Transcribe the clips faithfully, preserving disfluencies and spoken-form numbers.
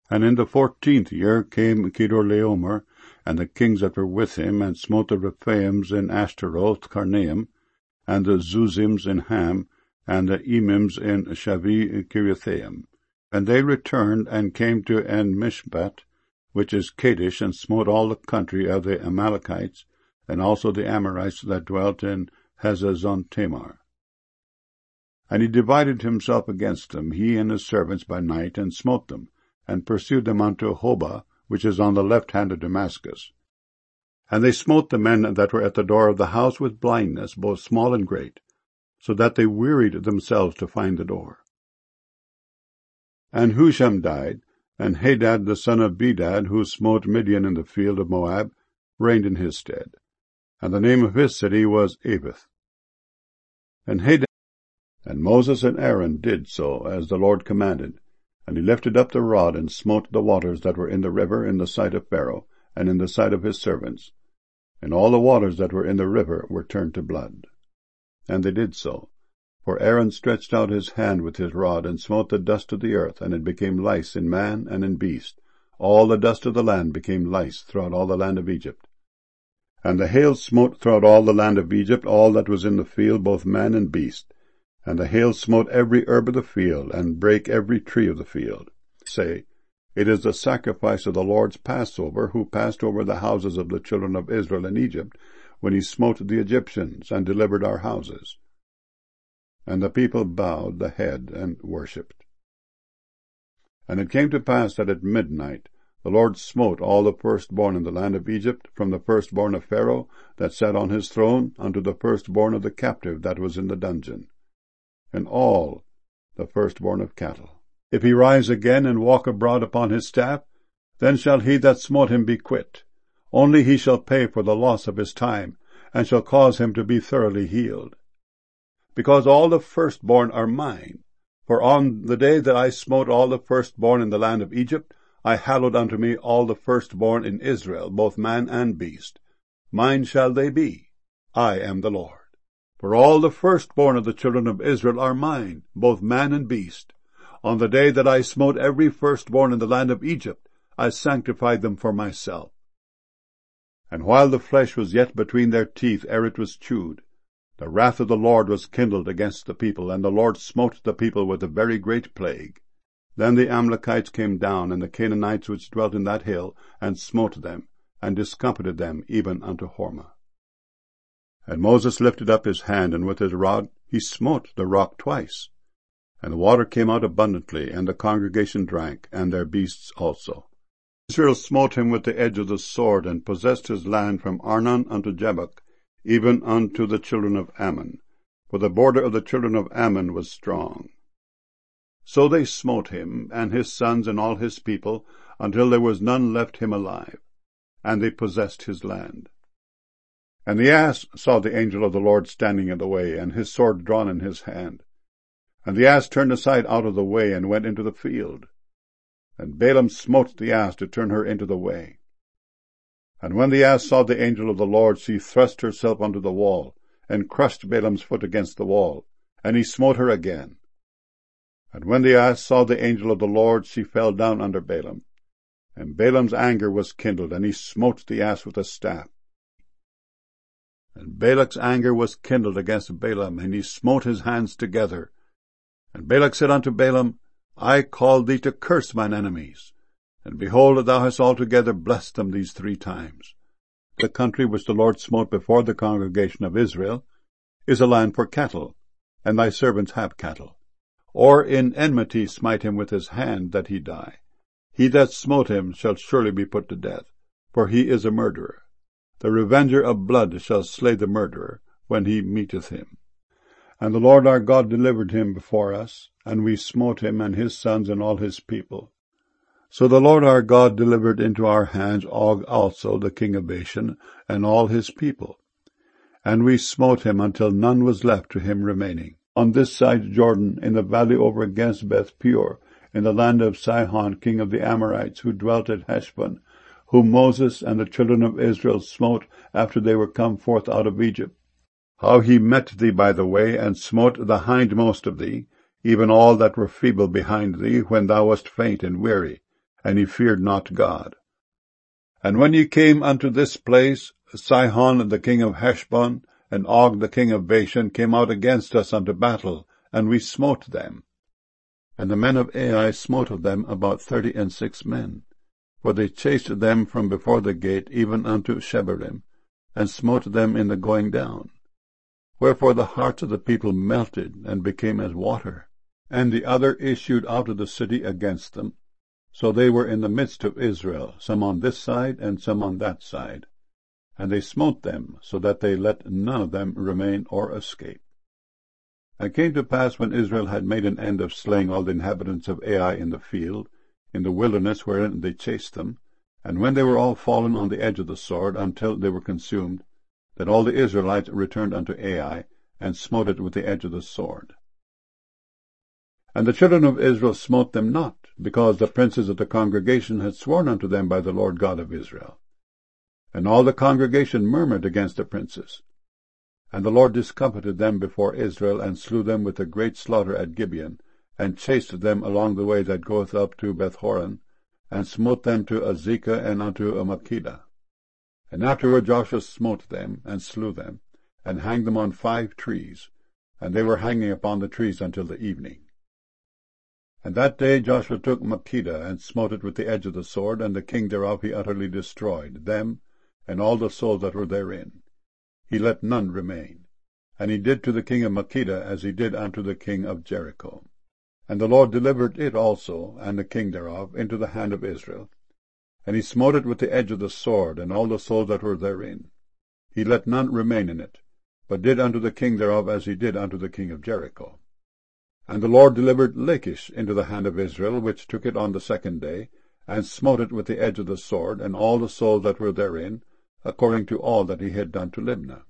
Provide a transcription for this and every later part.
And in the fourteenth year came Chedorlaomer, and the kings that were with him, and smote the Rephaims in Ashtaroth Karnaim, and the Zuzims in Ham, and the Emims in Shavi Kiriathaim. And they returned, and came to En-Mishpat, which is Kadesh, and smote all the country of the Amalekites, and also the Amorites that dwelt in Hazazon Tamar. And he divided himself against them, he and his servants, by night, and smote them, and pursued them unto Hobah, which is on the left hand of Damascus. And they smote the men that were at the door of the house with blindness, both small and great, so that they wearied themselves to find the door. And Husham died, and Hadad the son of Bedad, who smote Midian in the field of Moab, reigned in his stead. And the name of his city was Avith. And Hadad and Moses and Aaron did so, as the Lord commanded, and he lifted up the rod, and smote the waters that were in the river in the sight of Pharaoh, and in the sight of his servants. And all the waters that were in the river were turned to blood. And they did so. For Aaron stretched out his hand with his rod, and smote the dust of the earth, and it became lice in man and in beast. All the dust of the land became lice throughout all the land of Egypt. And the hail smote throughout all the land of Egypt all that was in the field, both man and beast. And the hail smote every herb of the field, and brake every tree of the field. Say, it is the sacrifice of the Lord's Passover, who passed over the houses of the children of Israel in Egypt, when he smote the Egyptians, and delivered our houses. And the people bowed the head, and worshipped. And it came to pass that at midnight the Lord smote all the firstborn in the land of Egypt, from the firstborn of Pharaoh that sat on his throne, unto the firstborn of the captive that was in the dungeon, and all the firstborn of cattle. If he rise again and walk abroad upon his staff, then shall he that smote him be quit. Only he shall pay for the loss of his time, and shall cause him to be thoroughly healed. Because all the firstborn are mine. For on the day that I smote all the firstborn in the land of Egypt, I hallowed unto me all the firstborn in Israel, both man and beast. Mine shall they be. I am the Lord. For all the firstborn of the children of Israel are mine, both man and beast. On the day that I smote every firstborn in the land of Egypt, I sanctified them for myself. And while the flesh was yet between their teeth ere it was chewed, the wrath of the Lord was kindled against the people, and the Lord smote the people with a very great plague. Then the Amalekites came down, and the Canaanites which dwelt in that hill, and smote them, and discomfited them even unto Hormah. And Moses lifted up his hand, and with his rod he smote the rock twice. And the water came out abundantly, and the congregation drank, and their beasts also. Israel smote him with the edge of the sword, and possessed his land from Arnon unto Jabbok, even unto the children of Ammon, for the border of the children of Ammon was strong. So they smote him, and his sons, and all his people, until there was none left him alive, and they possessed his land. And the ass saw the angel of the Lord standing in the way, and his sword drawn in his hand. And the ass turned aside out of the way, and went into the field. And Balaam smote the ass to turn her into the way. And when the ass saw the angel of the Lord, she thrust herself unto the wall, and crushed Balaam's foot against the wall, and he smote her again. And when the ass saw the angel of the Lord, she fell down under Balaam. And Balaam's anger was kindled, and he smote the ass with a staff. And Balak's anger was kindled against Balaam, and he smote his hands together. And Balak said unto Balaam, I called thee to curse mine enemies, and behold, thou hast altogether blessed them these three times. The country which the Lord smote before the congregation of Israel is a land for cattle, and thy servants have cattle. Or in enmity smite him with his hand, that he die. He that smote him shall surely be put to death, for he is a murderer. The revenger of blood shall slay the murderer when he meeteth him. And the Lord our God delivered him before us, and we smote him and his sons and all his people. So the Lord our God delivered into our hands Og also, the king of Bashan, and all his people. And we smote him until none was left to him remaining. On this side Jordan, in the valley over against Beth Peor, in the land of Sihon, king of the Amorites, who dwelt at Heshbon, whom Moses and the children of Israel smote after they were come forth out of Egypt. How he met thee by the way, and smote the hindmost of thee, even all that were feeble behind thee, when thou wast faint and weary, and he feared not God. And when ye came unto this place, Sihon the king of Heshbon, and Og the king of Bashan came out against us unto battle, and we smote them. And the men of Ai smote of them about thirty and six men, for they chased them from before the gate even unto Shebarim, and smote them in the going down. Wherefore the hearts of the people melted, and became as water. And the other issued out of the city against them. So they were in the midst of Israel, some on this side, and some on that side. And they smote them, so that they let none of them remain or escape. And it came to pass, when Israel had made an end of slaying all the inhabitants of Ai in the field, in the wilderness wherein they chased them, and when they were all fallen on the edge of the sword, until they were consumed, that all the Israelites returned unto Ai, and smote it with the edge of the sword. And the children of Israel smote them not, because the princes of the congregation had sworn unto them by the Lord God of Israel. And all the congregation murmured against the princes. And the Lord discomfited them before Israel, and slew them with a great slaughter at Gibeon, and chased them along the way that goeth up to Bethhoron, and smote them to Azekah and unto Makkedah. And afterward Joshua smote them, and slew them, and hanged them on five trees, and they were hanging upon the trees until the evening. And that day Joshua took Makkedah, and smote it with the edge of the sword, and the king thereof he utterly destroyed, them, and all the souls that were therein. He let none remain. And he did to the king of Makkedah as he did unto the king of Jericho. And the Lord delivered it also, and the king thereof, into the hand of Israel. And he smote it with the edge of the sword, and all the souls that were therein. He let none remain in it, but did unto the king thereof as he did unto the king of Jericho. And the Lord delivered Lachish into the hand of Israel, which took it on the second day, and smote it with the edge of the sword, and all the souls that were therein, according to all that he had done to Libnah.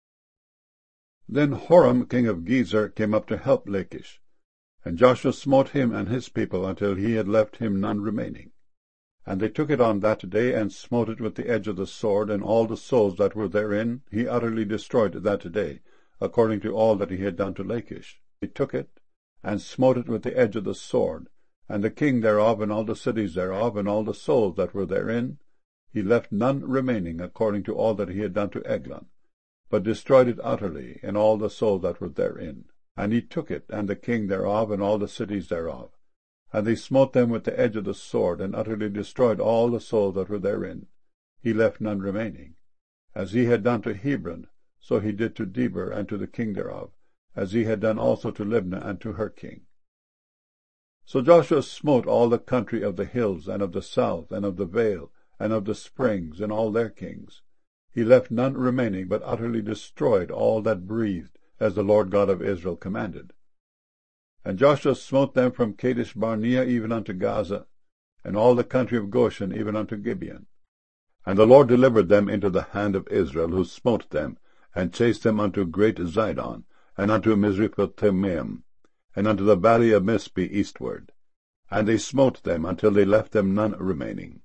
Then Horam king of Gezer came up to help Lachish, and Joshua smote him and his people until he had left him none remaining. And they took it on that day, and smote it with the edge of the sword, and all the souls that were therein he utterly destroyed that day, according to all that he had done to Lachish. He took it, and smote it with the edge of the sword, and the king thereof, and all the cities thereof, and all the souls that were therein. He left none remaining, according to all that he had done to Eglon, but destroyed it utterly, and all the souls that were therein. And he took it, and the king thereof, and all the cities thereof. And they smote them with the edge of the sword, and utterly destroyed all the souls that were therein. He left none remaining. As he had done to Hebron, so he did to Debir, and to the king thereof, as he had done also to Libnah, and to her king. So Joshua smote all the country of the hills, and of the south, and of the vale, and of the springs, and all their kings. He left none remaining, but utterly destroyed all that breathed, as the Lord God of Israel commanded. And Joshua smote them from Kadesh Barnea even unto Gaza, and all the country of Goshen even unto Gibeon. And the Lord delivered them into the hand of Israel, who smote them, and chased them unto great Zidon, and unto Misrephothmaim, and unto the valley of Mizpe eastward. And they smote them until they left them none remaining.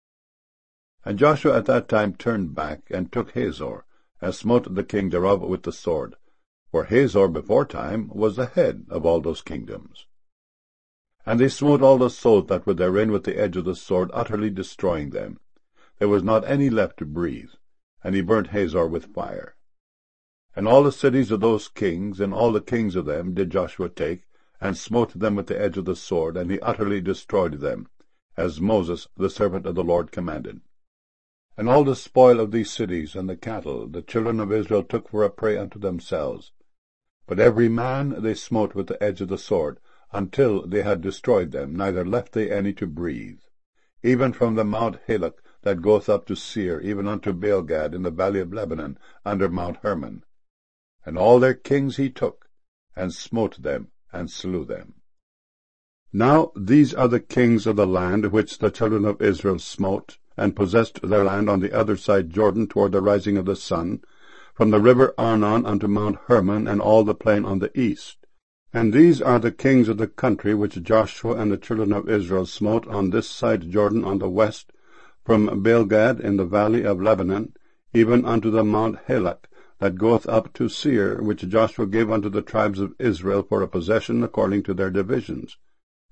And Joshua at that time turned back, and took Hazor, and smote the king thereof with the sword. For Hazor beforetime was the head of all those kingdoms. And they smote all the souls that were therein with the edge of the sword, utterly destroying them. There was not any left to breathe, and he burnt Hazor with fire. And all the cities of those kings, and all the kings of them, did Joshua take, and smote them with the edge of the sword, and he utterly destroyed them, as Moses the servant of the Lord commanded. And all the spoil of these cities, and the cattle, the children of Israel took for a prey unto themselves. But every man they smote with the edge of the sword, until they had destroyed them, neither left they any to breathe. Even from the Mount Halak that goeth up to Seir, even unto Baalgad in the valley of Lebanon, under Mount Hermon. And all their kings he took, and smote them, and slew them. Now these are the kings of the land which the children of Israel smote, and possessed their land on the other side Jordan toward the rising of the sun, from the river Arnon unto Mount Hermon, and all the plain on the east. And these are the kings of the country which Joshua and the children of Israel smote on this side Jordan on the west, from Baalgad in the valley of Lebanon, even unto the Mount Halak, that goeth up to Seir, which Joshua gave unto the tribes of Israel for a possession according to their divisions.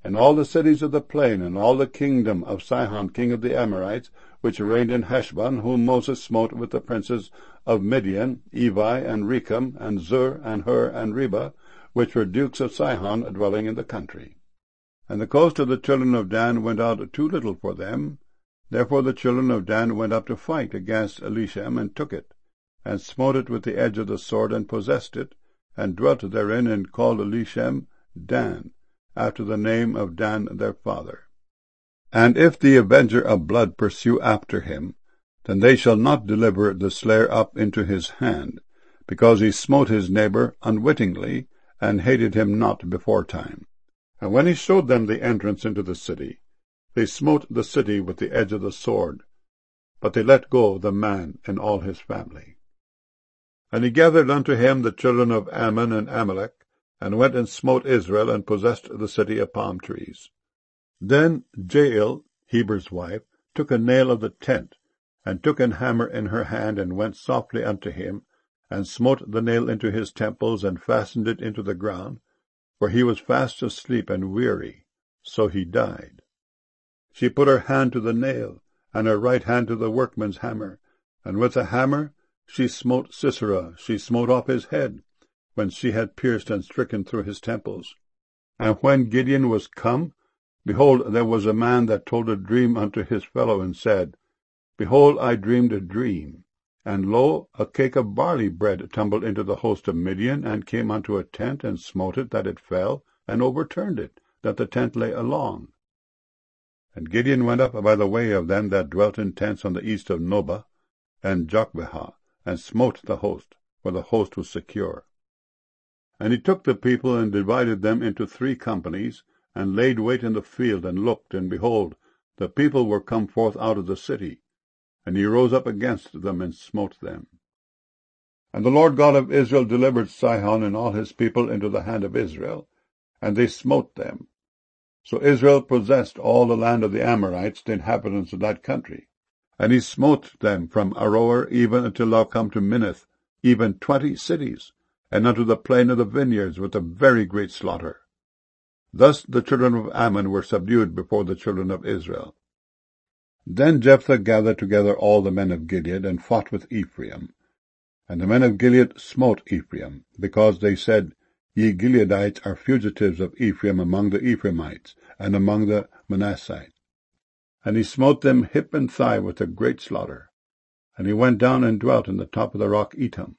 And all the cities of the plain, and all the kingdom of Sihon king of the Amorites, which reigned in Heshbon, whom Moses smote with the princes of Midian, Evi, and Rechem, and Zur, and Hur, and Reba, which were dukes of Sihon, dwelling in the country. And the coast of the children of Dan went out too little for them. Therefore the children of Dan went up to fight against Elishem, and took it, and smote it with the edge of the sword, and possessed it, and dwelt therein, and called Elishem Dan, after the name of Dan their father. And if the avenger of blood pursue after him, then they shall not deliver the slayer up into his hand, because he smote his neighbor unwittingly, and hated him not beforetime. And when he showed them the entrance into the city, they smote the city with the edge of the sword, but they let go the man and all his family. And he gathered unto him the children of Ammon and Amalek, and went and smote Israel, and possessed the city of palm trees. Then Jael, Heber's wife, took a nail of the tent, and took an hammer in her hand, and went softly unto him, and smote the nail into his temples, and fastened it into the ground, for he was fast asleep and weary, so he died. She put her hand to the nail, and her right hand to the workman's hammer, and with the hammer she smote Sisera, she smote off his head, when she had pierced and stricken through his temples. And when Gideon was come, behold, there was a man that told a dream unto his fellow, and said, Behold, I dreamed a dream, and lo, a cake of barley bread tumbled into the host of Midian, and came unto a tent, and smote it, that it fell, and overturned it, that the tent lay along. And Gideon went up by the way of them that dwelt in tents on the east of Nobah and Jokbehah, and smote the host, for the host was secure. And he took the people, and divided them into three companies, and laid wait in the field, and looked, and behold, the people were come forth out of the city. And he rose up against them, and smote them. And the Lord God of Israel delivered Sihon and all his people into the hand of Israel, and they smote them. So Israel possessed all the land of the Amorites, the inhabitants of that country. And he smote them from Aroer even until thou come to Minnith, even twenty cities, and unto the plain of the vineyards, with a very great slaughter. Thus the children of Ammon were subdued before the children of Israel. Then Jephthah gathered together all the men of Gilead, and fought with Ephraim. And the men of Gilead smote Ephraim, because they said, Ye Gileadites are fugitives of Ephraim among the Ephraimites, and among the Manassites. And he smote them hip and thigh with a great slaughter. And he went down and dwelt in the top of the rock Etam.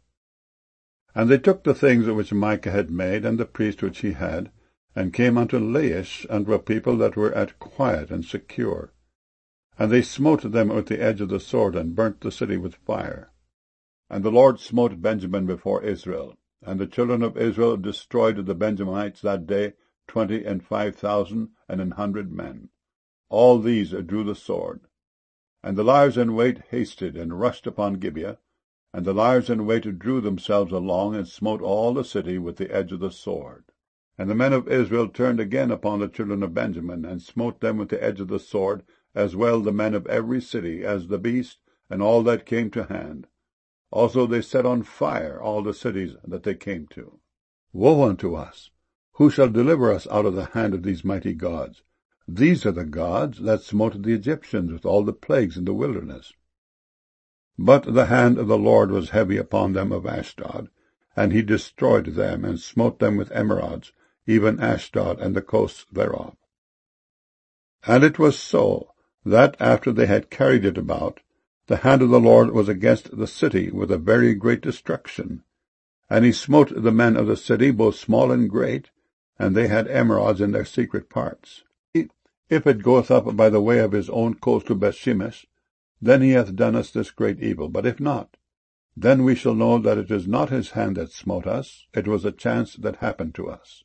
And they took the things which Micah had made, and the priest which he had, and came unto Laish, unto a people that were at quiet and secure. And they smote them with the edge of the sword, and burnt the city with fire. And the Lord smote Benjamin before Israel, and the children of Israel destroyed the Benjamites that day twenty and five thousand and an hundred men. All these drew the sword. And the liers in wait hasted, and rushed upon Gibeah, and the liers in wait drew themselves along, and smote all the city with the edge of the sword. And the men of Israel turned again upon the children of Benjamin, and smote them with the edge of the sword, as well the men of every city, as the beast, and all that came to hand. Also they set on fire all the cities that they came to. Woe unto us! Who shall deliver us out of the hand of these mighty gods? These are the gods that smote the Egyptians with all the plagues in the wilderness. But the hand of the Lord was heavy upon them of Ashdod, and he destroyed them, and smote them with emerods, even Ashdod and the coasts thereof. And it was so, that after they had carried it about, the hand of the Lord was against the city with a very great destruction. And he smote the men of the city, both small and great, and they had emerods in their secret parts. If it goeth up by the way of his own coast to Bethshemesh, then he hath done us this great evil. But if not, then we shall know that it is not his hand that smote us, it was a chance that happened to us.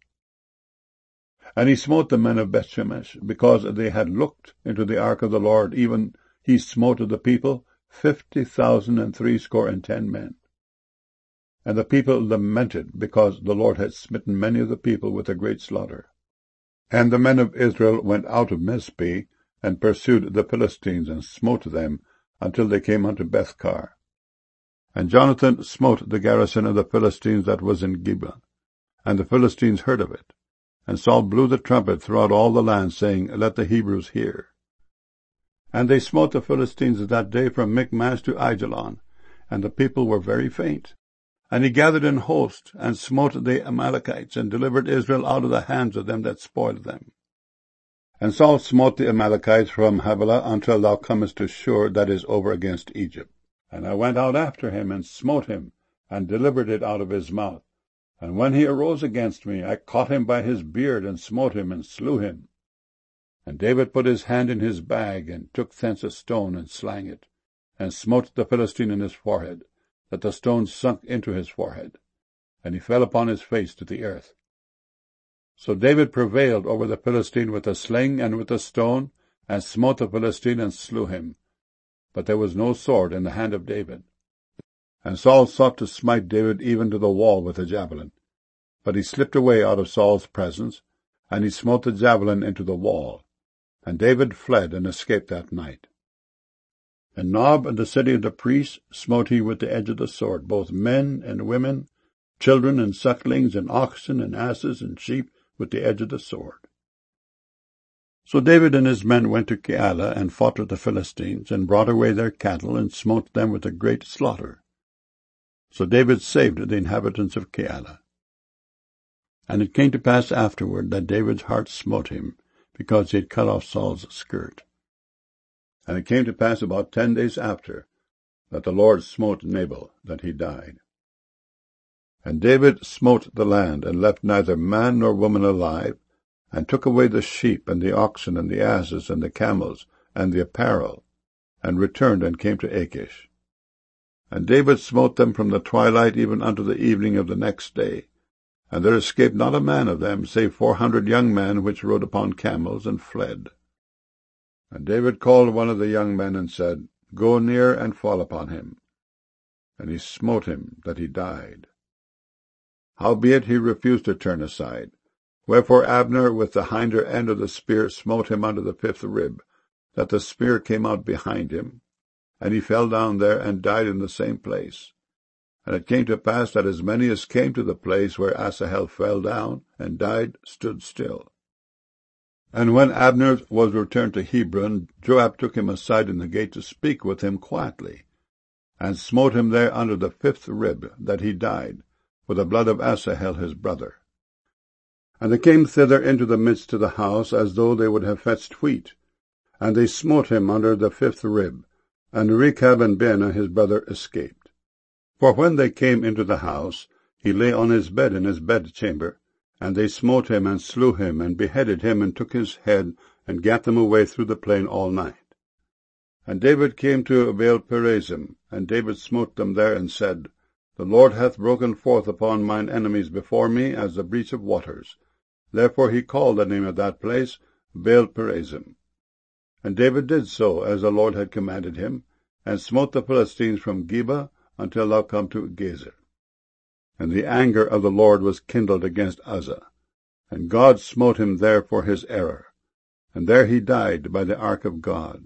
And he smote the men of Bethshemesh, because they had looked into the ark of the Lord, even he smote of the people fifty thousand and threescore and ten men. And the people lamented, because the Lord had smitten many of the people with a great slaughter. And the men of Israel went out of Mizpeh, and pursued the Philistines, and smote them, until they came unto Bethkar. And Jonathan smote the garrison of the Philistines that was in Gibeah, and the Philistines heard of it. And Saul blew the trumpet throughout all the land, saying, Let the Hebrews hear. And they smote the Philistines that day from Michmash to Aijalon, and the people were very faint. And he gathered in host, and smote the Amalekites, and delivered Israel out of the hands of them that spoiled them. And Saul smote the Amalekites from Havilah until thou comest to Shur, that is over against Egypt. And I went out after him, and smote him, and delivered it out of his mouth. And when he arose against me, I caught him by his beard, and smote him, and slew him. And David put his hand in his bag, and took thence a stone, and slang it, and smote the Philistine in his forehead, that the stone sunk into his forehead, and he fell upon his face to the earth. So David prevailed over the Philistine with a sling and with a stone, and smote the Philistine, and slew him. But there was no sword in the hand of David. And Saul sought to smite David even to the wall with a javelin. But he slipped away out of Saul's presence, and he smote the javelin into the wall. And David fled and escaped that night. And Nob, and the city of the priests, smote he with the edge of the sword, both men and women, children and sucklings, and oxen and asses and sheep, with the edge of the sword. So David and his men went to Keilah, and fought with the Philistines, and brought away their cattle, and smote them with a great slaughter. So David saved the inhabitants of Keilah. And it came to pass afterward that David's heart smote him, because he had cut off Saul's skirt. And it came to pass about ten days after, that the Lord smote Nabal, that he died. And David smote the land, and left neither man nor woman alive, and took away the sheep, and the oxen, and the asses, and the camels, and the apparel, and returned and came to Achish. And David smote them from the twilight even unto the evening of the next day, and there escaped not a man of them, save four hundred young men which rode upon camels, and fled. And David called one of the young men, and said, Go near and fall upon him. And he smote him, that he died. Howbeit he refused to turn aside. Wherefore Abner with the hinder end of the spear smote him under the fifth rib, that the spear came out behind him, and he fell down there, and died in the same place. And it came to pass that as many as came to the place where Asahel fell down and died stood still. And when Abner was returned to Hebron, Joab took him aside in the gate to speak with him quietly, and smote him there under the fifth rib, that he died, with the blood of Asahel his brother. And they came thither into the midst of the house, as though they would have fetched wheat. And they smote him under the fifth rib, and Rechab and Baanah his brother escaped. For when they came into the house, he lay on his bed in his bedchamber, and they smote him, and slew him, and beheaded him, and took his head, and gat them away through the plain all night. And David came to Baal-perazim, and David smote them there, and said, The Lord hath broken forth upon mine enemies before me as the breach of waters. Therefore he called the name of that place Baal-perazim. And David did so, as the Lord had commanded him, and smote the Philistines from Geba until thou come to Gezer. And the anger of the Lord was kindled against Uzzah, and God smote him there for his error, and there he died by the ark of God.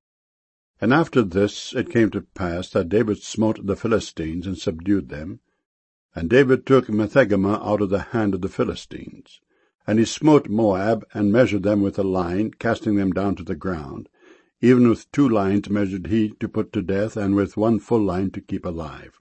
And after this it came to pass that David smote the Philistines, and subdued them. And David took Methegama out of the hand of the Philistines. And he smote Moab, and measured them with a line, casting them down to the ground. Even with two lines measured he to put to death, and with one full line to keep alive.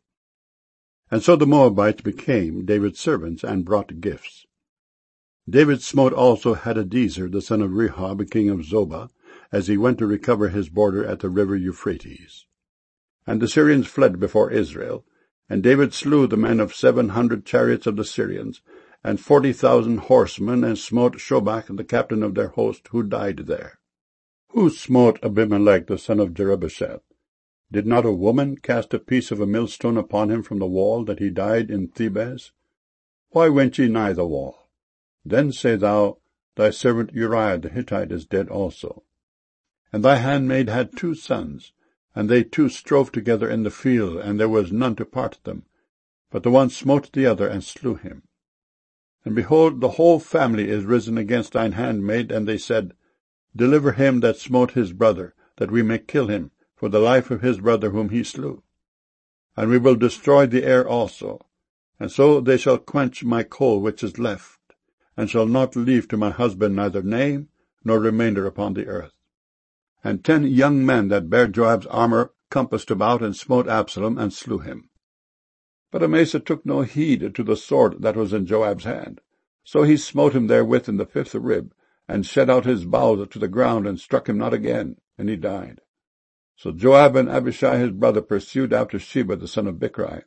And so the Moabites became David's servants, and brought gifts. David smote also Hadadezer, the son of Rehob, king of Zobah, as he went to recover his border at the river Euphrates. And the Syrians fled before Israel, and David slew the men of seven hundred chariots of the Syrians, and forty thousand horsemen, and smote Shobach, the captain of their host, who died there. Who smote Abimelech, the son of Jerubbesheth? Did not a woman cast a piece of a millstone upon him from the wall, that he died in Thebez? Why went ye nigh the wall? Then say thou, Thy servant Uriah the Hittite is dead also. And thy handmaid had two sons, and they two strove together in the field, and there was none to part them. But the one smote the other, and slew him. And behold, the whole family is risen against thine handmaid, and they said, Deliver him that smote his brother, that we may kill him, for the life of his brother whom he slew. And we will destroy the heir also, and so they shall quench my coal which is left, and shall not leave to my husband neither name nor remainder upon the earth. And ten young men that bare Joab's armour compassed about, and smote Absalom, and slew him. But Amasa took no heed to the sword that was in Joab's hand. So he smote him therewith in the fifth rib, and shed out his bowels to the ground, and struck him not again, and he died. So Joab and Abishai his brother pursued after Sheba the son of Bichri.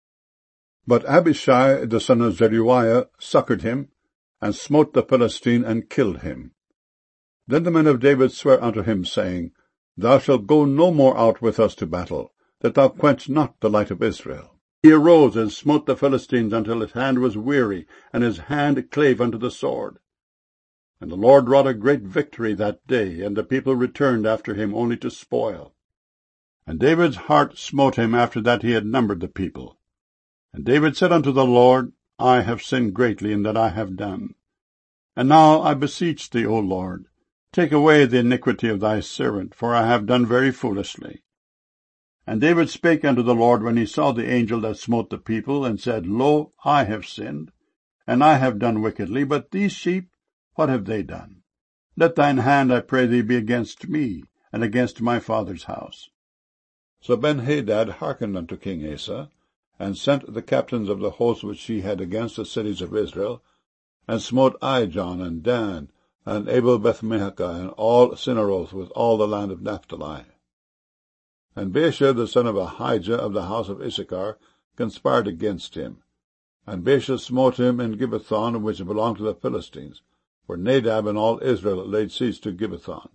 But Abishai the son of Zeruiah succoured him, and smote the Philistine, and killed him. Then the men of David sware unto him, saying, Thou shalt go no more out with us to battle, that thou quench not the light of Israel. He arose and smote the Philistines until his hand was weary, and his hand clave unto the sword. And the Lord wrought a great victory that day, and the people returned after him only to spoil. And David's heart smote him after that he had numbered the people. And David said unto the Lord, I have sinned greatly in that I have done. And now I beseech thee, O Lord, take away the iniquity of thy servant, for I have done very foolishly. And David spake unto the Lord when he saw the angel that smote the people, and said, Lo, I have sinned, and I have done wickedly, but these sheep, what have they done? Let thine hand, I pray thee, be against me, and against my father's house. So Benhadad hearkened unto King Asa, and sent the captains of the host which he had against the cities of Israel, and smote Ijon, and Dan, and Abel-Beth-Maachah, and all Cinneroth, with all the land of Naphtali. And Baasha the son of Ahijah of the house of Issachar conspired against him. And Baasha smote him in Gibbethon, which belonged to the Philistines, for Nadab and all Israel laid siege to Gibbethon.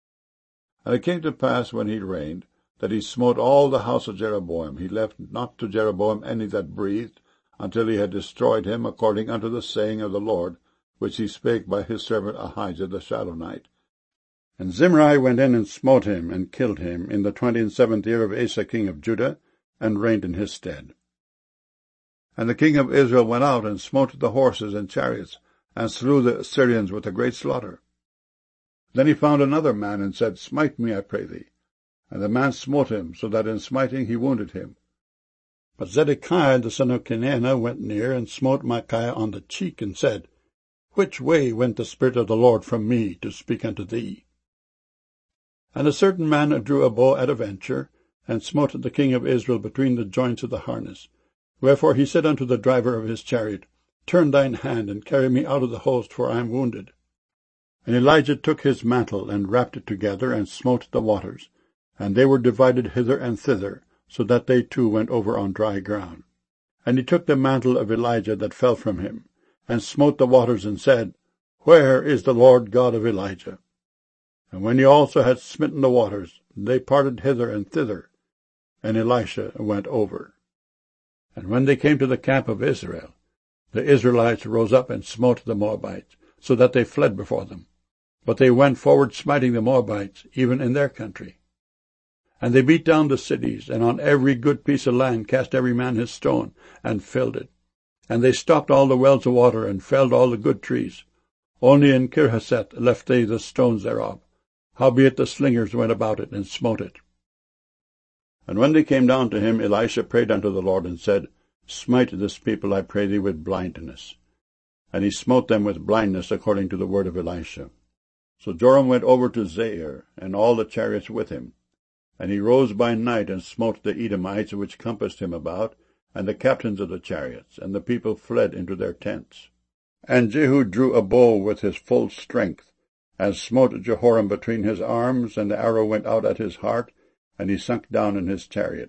And it came to pass, when he reigned, that he smote all the house of Jeroboam. He left not to Jeroboam any that breathed, until he had destroyed him, according unto the saying of the Lord, which he spake by his servant Ahijah the Shilonite. And Zimri went in and smote him, and killed him, in the twenty and seventh year of Asa king of Judah, and reigned in his stead. And the king of Israel went out, and smote the horses and chariots, and slew the Syrians with a great slaughter. Then he found another man, and said, Smite me, I pray thee. And the man smote him, so that in smiting he wounded him. But Zedekiah the son of Kenaanah went near, and smote Micaiah on the cheek, and said, Which way went the Spirit of the Lord from me to speak unto thee? And a certain man drew a bow at a venture, and smote the king of Israel between the joints of the harness. Wherefore he said unto the driver of his chariot, Turn thine hand, and carry me out of the host, for I am wounded. And Elijah took his mantle, and wrapped it together, and smote the waters, and they were divided hither and thither, so that they too went over on dry ground. And he took the mantle of Elijah that fell from him, and smote the waters, and said, Where is the Lord God of Elijah? And when he also had smitten the waters, they parted hither and thither, and Elisha went over. And when they came to the camp of Israel, the Israelites rose up and smote the Moabites, so that they fled before them. But they went forward smiting the Moabites, even in their country. And they beat down the cities, and on every good piece of land cast every man his stone, and filled it. And they stopped all the wells of water, and felled all the good trees. Only in Kirhaseth left they the stones thereof. Howbeit the slingers went about it, and smote it. And when they came down to him, Elisha prayed unto the Lord, and said, Smite this people, I pray thee, with blindness. And he smote them with blindness, according to the word of Elisha. So Joram went over to Zair, and all the chariots with him. And he rose by night, and smote the Edomites which compassed him about, and the captains of the chariots, and the people fled into their tents. And Jehu drew a bow with his full strength, and smote Jehoram between his arms, and the arrow went out at his heart, and he sunk down in his chariot.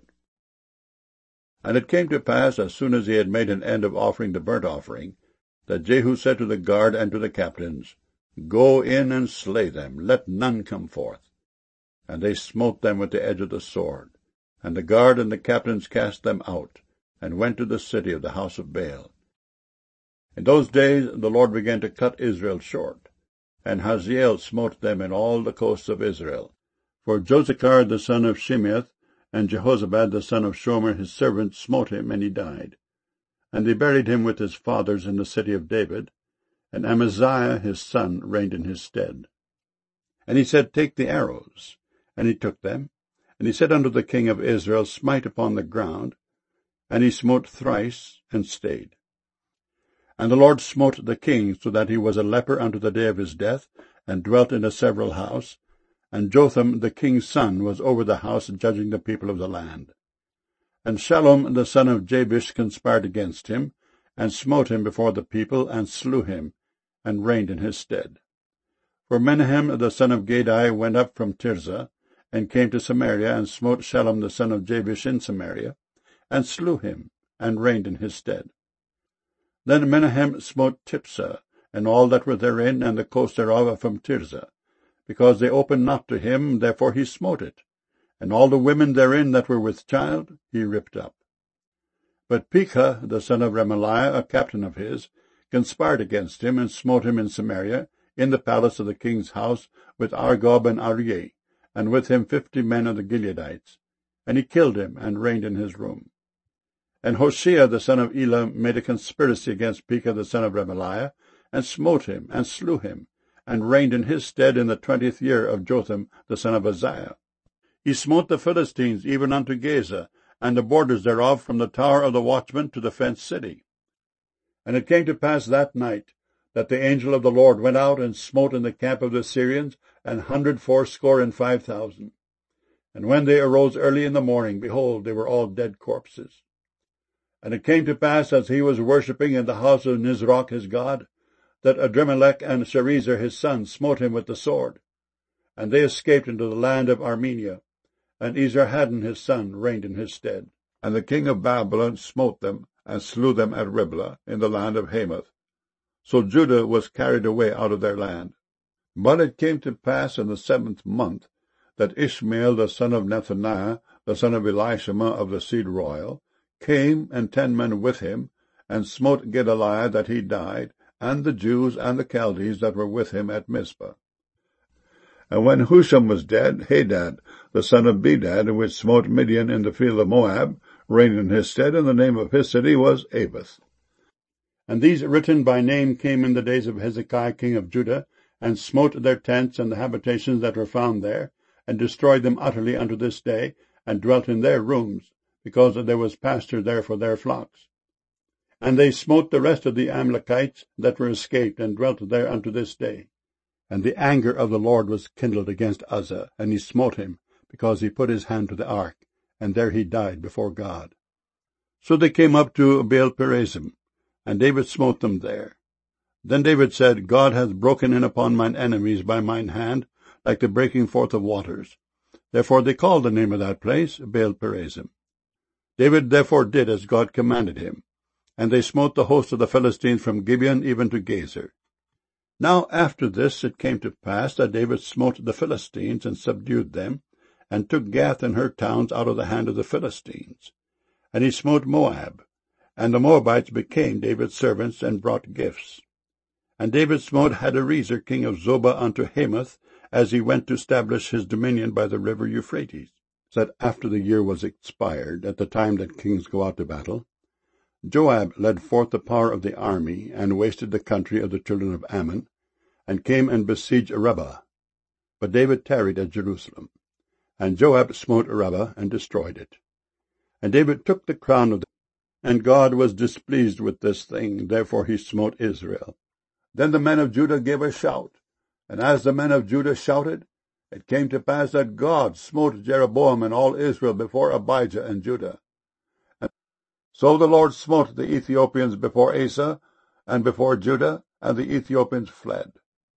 And it came to pass, as soon as he had made an end of offering the burnt offering, that Jehu said to the guard and to the captains, Go in and slay them, let none come forth. And they smote them with the edge of the sword. And the guard and the captains cast them out, and went to the city of the house of Baal. In those days the Lord began to cut Israel short, and Hazael smote them in all the coasts of Israel. For Josachar the son of Shimeath, and Jehozabad the son of Shomer his servant, smote him, and he died. And they buried him with his fathers in the city of David, and Amaziah his son reigned in his stead. And he said, Take the arrows. And he took them. And he said unto the king of Israel, Smite upon the ground. And he smote thrice, and stayed. And the Lord smote the king, so that he was a leper unto the day of his death, and dwelt in a several house. And Jotham the king's son was over the house, judging the people of the land. And Shallum the son of Jabesh conspired against him, and smote him before the people, and slew him, and reigned in his stead. For Menahem the son of Gadai went up from Tirzah, and came to Samaria, and smote Shallum the son of Jabesh in Samaria, and slew him, and reigned in his stead. Then Menahem smote Tipsah, and all that were therein, and the coast thereof from Tirzah, because they opened not to him, therefore he smote it, and all the women therein that were with child he ripped up. But Pekah the son of Remaliah, a captain of his, conspired against him, and smote him in Samaria, in the palace of the king's house, with Argob and Arieh, and with him fifty men of the Gileadites. And he killed him, and reigned in his room. And Hoshea the son of Elam made a conspiracy against Pekah the son of Remaliah, and smote him, and slew him, and reigned in his stead in the twentieth year of Jotham the son of Uzziah. He smote the Philistines even unto Gaza, and the borders thereof from the tower of the watchman to the fenced city. And it came to pass that night, that the angel of the Lord went out and smote in the camp of the Syrians an hundred fourscore and five thousand. And when they arose early in the morning, behold, they were all dead corpses. And it came to pass, as he was worshipping in the house of Nisroch his god, that Adremelech and Sharezer his son smote him with the sword. And they escaped into the land of Armenia, and Esarhaddon his son reigned in his stead. And the king of Babylon smote them, and slew them at Riblah, in the land of Hamath. So Judah was carried away out of their land. But it came to pass in the seventh month, that Ishmael the son of Nethaniah, the son of Elishama of the seed royal, came, and ten men with him, and smote Gedaliah that he died, and the Jews and the Chaldees that were with him at Mizpah. And when Husham was dead, Hadad the son of Bedad, which smote Midian in the field of Moab, reigned in his stead, and the name of his city was Avith. And these written by name came in the days of Hezekiah king of Judah, and smote their tents and the habitations that were found there, and destroyed them utterly unto this day, and dwelt in their rooms, because there was pasture there for their flocks. And they smote the rest of the Amalekites that were escaped, and dwelt there unto this day. And the anger of the Lord was kindled against Uzzah, and he smote him, because he put his hand to the ark, and there he died before God. So they came up to Baal-perazim, and David smote them there. Then David said, God hath broken in upon mine enemies by mine hand, like the breaking forth of waters. Therefore they called the name of that place Baal-perazim. David therefore did as God commanded him, and they smote the host of the Philistines from Gibeon even to Gezer. Now after this it came to pass that David smote the Philistines, and subdued them, and took Gath and her towns out of the hand of the Philistines. And he smote Moab, and the Moabites became David's servants, and brought gifts. And David smote Hadarezer king of Zobah unto Hamath, as he went to establish his dominion by the river Euphrates. That after the year was expired, at the time that kings go out to battle, Joab led forth the power of the army, and wasted the country of the children of Ammon, and came and besieged Rabbah. But David tarried at Jerusalem. And Joab smote Rabbah, and destroyed it. And David took the crown of the and God was displeased with this thing, therefore he smote Israel. Then the men of Judah gave a shout, and as the men of Judah shouted, it came to pass that God smote Jeroboam and all Israel before Abijah and Judah. And so the Lord smote the Ethiopians before Asa and before Judah, and the Ethiopians fled.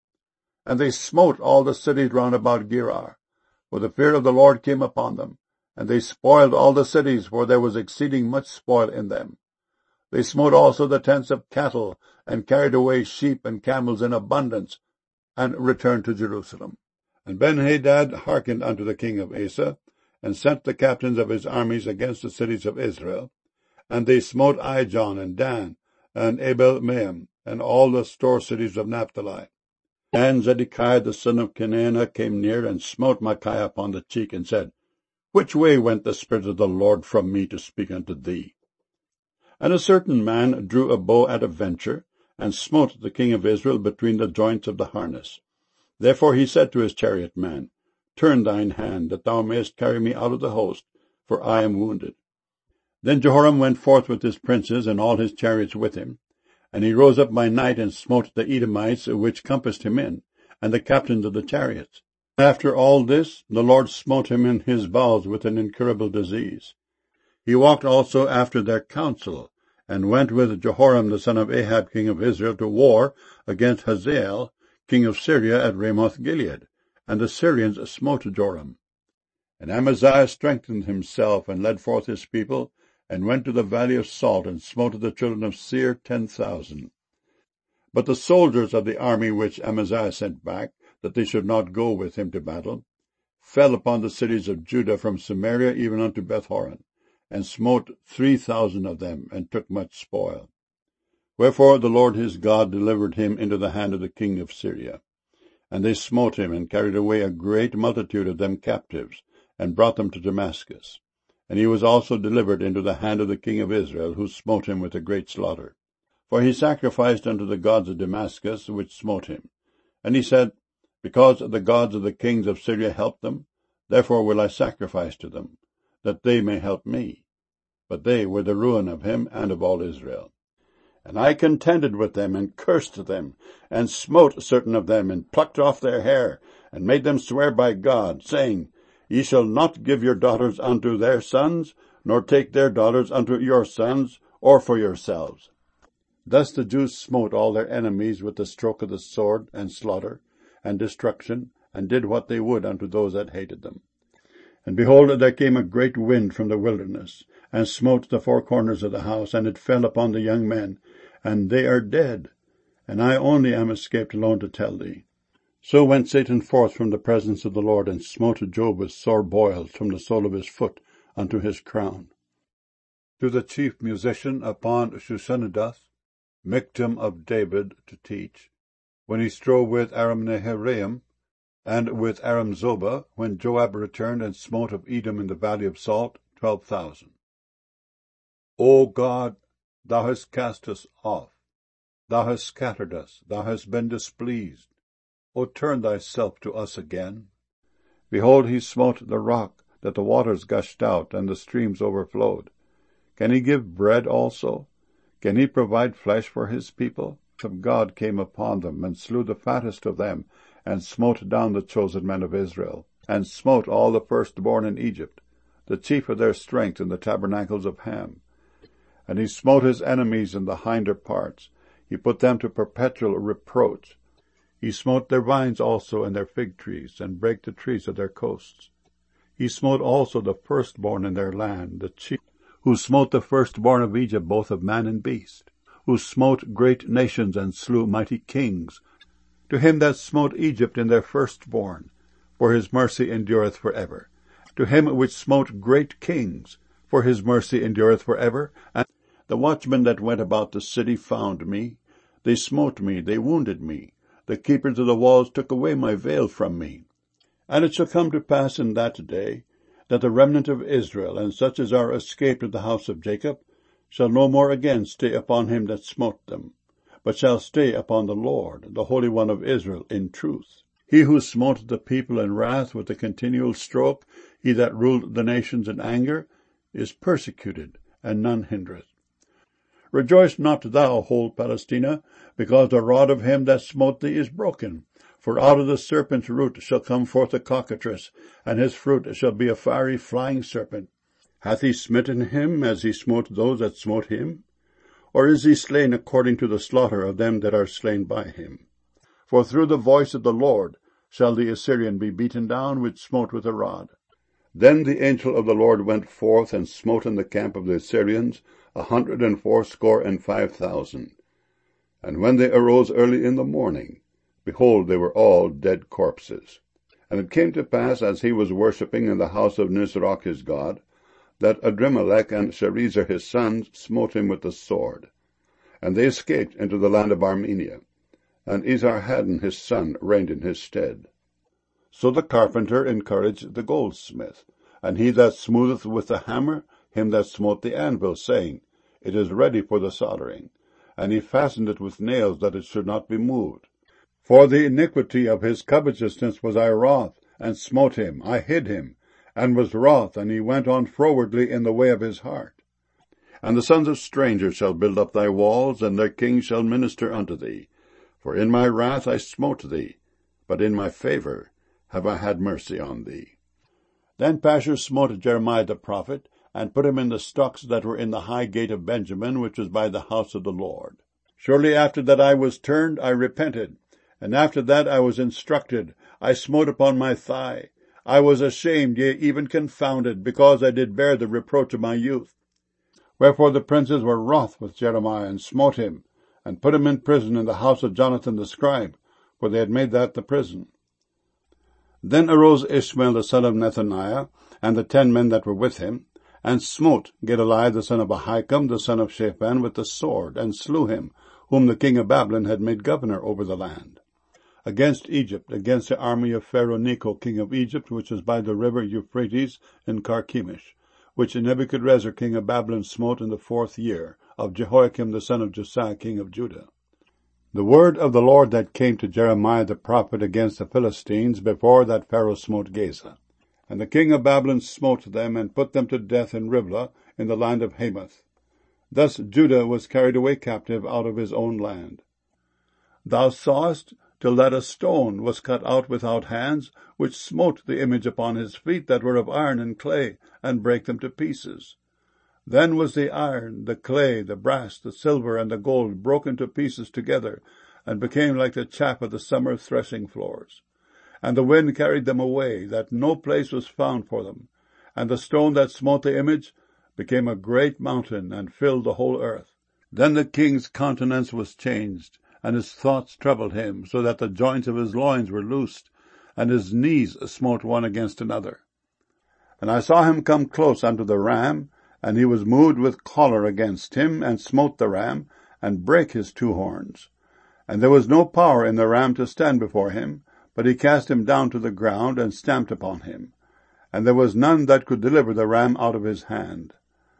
And they smote all the cities round about Gerar, for the fear of the Lord came upon them. And they spoiled all the cities, for there was exceeding much spoil in them. They smote also the tents of cattle, and carried away sheep and camels in abundance, and returned to Jerusalem. And Ben-Hadad hearkened unto the king of Asa, and sent the captains of his armies against the cities of Israel. And they smote Ijon, and Dan, and Abel-maim, and all the store cities of Naphtali. And Zedekiah the son of Kenaanah came near, and smote Micaiah upon the cheek, and said, Which way went the Spirit of the Lord from me to speak unto thee? And a certain man drew a bow at a venture, and smote the king of Israel between the joints of the harness. Therefore he said to his chariot man, Turn thine hand, that thou mayest carry me out of the host, for I am wounded. Then Jehoram went forth with his princes, and all his chariots with him, And he rose up by night and smote the Edomites which compassed him in, and the captains of the chariots. After all this, the Lord smote him in his bowels with an incurable disease. He walked also after their counsel, and went with Jehoram the son of Ahab king of Israel to war against Hazael king of Syria at Ramoth Gilead, and the Syrians smote Joram. And Amaziah strengthened himself, and led forth his people, and went to the valley of Salt, and smote the children of Seir ten thousand. But the soldiers of the army which Amaziah sent back, that they should not go with him to battle, fell upon the cities of Judah from Samaria even unto Bethhoron, and smote three thousand of them, and took much spoil. Wherefore the Lord his God delivered him into the hand of the king of Syria. And they smote him, and carried away a great multitude of them captives, and brought them to Damascus. And he was also delivered into the hand of the king of Israel, who smote him with a great slaughter. For he sacrificed unto the gods of Damascus, which smote him. And he said, Because the gods of the kings of Syria helped them, therefore will I sacrifice to them, that they may help me. But they were the ruin of him and of all Israel. And I contended with them, and cursed them, and smote certain of them, and plucked off their hair, and made them swear by God, saying, Ye shall not give your daughters unto their sons, nor take their daughters unto your sons, or for yourselves. Thus the Jews smote all their enemies with the stroke of the sword, and slaughter, and destruction, and did what they would unto those that hated them. And behold, there came a great wind from the wilderness, and smote the four corners of the house, and it fell upon the young men, and they are dead, and I only am escaped alone to tell thee. So went Satan forth from the presence of the Lord, and smote Job with sore boils from the sole of his foot unto his crown. To the chief musician upon Shushanedoth, Michtam of David, to teach, when he strove with Aram-naharaim, and with Aram-zobah, when Joab returned and smote of Edom in the valley of Salt twelve thousand. O God, thou hast cast us off, thou hast scattered us, thou hast been displeased. O turn thyself to us again. Behold, he smote the rock, that the waters gushed out, and the streams overflowed. Can he give bread also? Can he provide flesh for his people? Of God came upon them, and slew the fattest of them, and smote down the chosen men of Israel, and smote all the firstborn in Egypt, the chief of their strength in the tabernacles of Ham. And he smote his enemies in the hinder parts. He put them to perpetual reproach. He smote their vines also and their fig trees, and brake the trees of their coasts. He smote also the firstborn in their land, the chief, who smote the firstborn of Egypt, both of man and beast, who smote great nations and slew mighty kings. To him that smote Egypt in their firstborn, for his mercy endureth for ever. To him which smote great kings, for his mercy endureth for ever. And the watchmen that went about the city found me. They smote me, they wounded me. The keepers of the walls took away my veil from me. And it shall come to pass in that day, that the remnant of Israel, and such as are escaped of the house of Jacob, shall no more again stay upon him that smote them, but shall stay upon the Lord, the Holy One of Israel, in truth. He who smote the people in wrath with a continual stroke, he that ruled the nations in anger, is persecuted, and none hindereth. Rejoice not thou, whole Palestina, because the rod of him that smote thee is broken. For out of the serpent's root shall come forth a cockatrice, and his fruit shall be a fiery flying serpent. Hath he smitten him as he smote those that smote him? Or is he slain according to the slaughter of them that are slain by him? For through the voice of the Lord shall the Assyrian be beaten down, which smote with a rod. Then the angel of the Lord went forth, and smote in the camp of the Assyrians a hundred and fourscore and five thousand. And when they arose early in the morning, behold, they were all dead corpses. And it came to pass, as he was worshipping in the house of Nisroch his god, that Adrimelech and Sharezer his sons smote him with the sword. And they escaped into the land of Armenia, and Esarhaddon his son reigned in his stead. So the carpenter encouraged the goldsmith, and he that smootheth with the hammer, him that smote the anvil, saying, It is ready for the soldering. And he fastened it with nails, that it should not be moved. For the iniquity of his covetousness was I wroth, and smote him, I hid him, and was wroth, and he went on frowardly in the way of his heart. And the sons of strangers shall build up thy walls, and their kings shall minister unto thee. For in my wrath I smote thee, but in my favour have I had mercy on thee. Then Pashur smote Jeremiah the prophet, and put him in the stocks that were in the high gate of Benjamin, which was by the house of the Lord. Shortly after that I was turned, I repented, and after that I was instructed. I smote upon my thigh. I was ashamed, yea, even confounded, because I did bear the reproach of my youth. Wherefore the princes were wroth with Jeremiah, and smote him, and put him in prison in the house of Jonathan the scribe, for they had made that the prison. Then arose Ishmael the son of Nethaniah, and the ten men that were with him, and smote Gedaliah the son of Ahikam, the son of Shaphan, with the sword, and slew him, whom the king of Babylon had made governor over the land, against Egypt, against the army of Pharaoh Necho, king of Egypt, which was by the river Euphrates in Carchemish, which Nebuchadrezzar king of Babylon smote in the fourth year of Jehoiakim the son of Josiah king of Judah. The word of the Lord that came to Jeremiah the prophet against the Philistines before that Pharaoh smote Gaza. And the king of Babylon smote them, and put them to death in Riblah, in the land of Hamath. Thus Judah was carried away captive out of his own land. Thou sawest till that a stone was cut out without hands, which smote the image upon his feet that were of iron and clay, and brake them to pieces. Then was the iron, the clay, the brass, the silver, and the gold broken to pieces together, and became like the chaff of the summer threshing floors. And the wind carried them away, that no place was found for them. And the stone that smote the image became a great mountain, and filled the whole earth. Then the king's countenance was changed, and his thoughts troubled him, so that the joints of his loins were loosed, and his knees smote one against another. And I saw him come close unto the ram, and he was moved with choler against him, and smote the ram, and brake his two horns. And there was no power in the ram to stand before him, but he cast him down to the ground, and stamped upon him. And there was none that could deliver the ram out of his hand.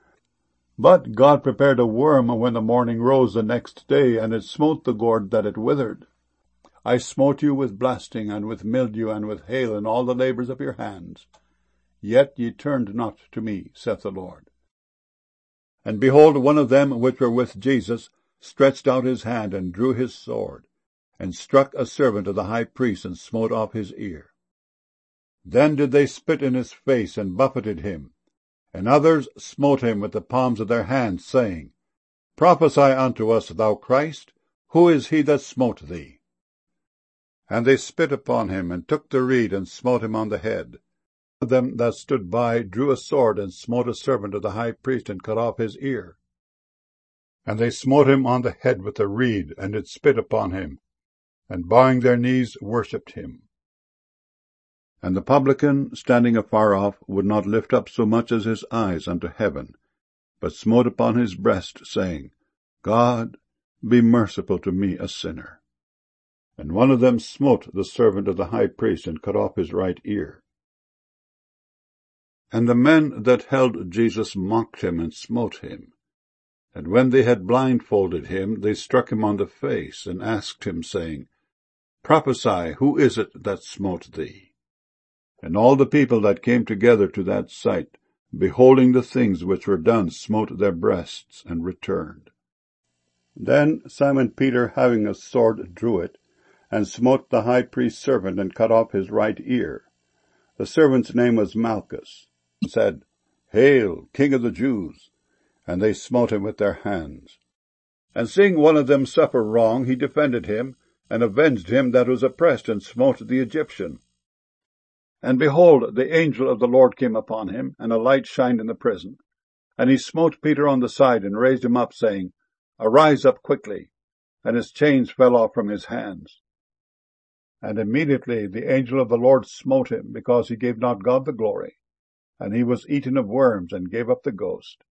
But God prepared a worm when the morning rose the next day, and it smote the gourd that it withered. I smote you with blasting, and with mildew, and with hail, and all the labours of your hands. Yet ye turned not to me, saith the Lord. And behold, one of them which were with Jesus stretched out his hand, and drew his sword, and struck a servant of the high priest, and smote off his ear. Then did they spit in his face, and buffeted him. And others smote him with the palms of their hands, saying, Prophesy unto us, thou Christ, who is he that smote thee? And they spit upon him, and took the reed, and smote him on the head. One of them that stood by drew a sword, and smote a servant of the high priest, and cut off his ear. And they smote him on the head with a reed, and did spit upon him, and bowing their knees worshipped him. And the publican, standing afar off, would not lift up so much as his eyes unto heaven, but smote upon his breast, saying, God, be merciful to me, a sinner. And one of them smote the servant of the high priest, and cut off his right ear. And the men that held Jesus mocked him, and smote him. And when they had blindfolded him, they struck him on the face, and asked him, saying, Prophesy, who is it that smote thee? And all the people that came together to that sight, beholding the things which were done, smote their breasts, and returned. Then Simon Peter, having a sword, drew it, and smote the high priest's servant, and cut off his right ear. The servant's name was Malchus, and said, Hail, King of the Jews! And they smote him with their hands. And seeing one of them suffer wrong, he defended him, and avenged him that was oppressed, and smote the Egyptian. And behold, the angel of the Lord came upon him, and a light shined in the prison. And he smote Peter on the side, and raised him up, saying, Arise up quickly. And his chains fell off from his hands. And immediately the angel of the Lord smote him, because he gave not God the glory. And he was eaten of worms, and gave up the ghost.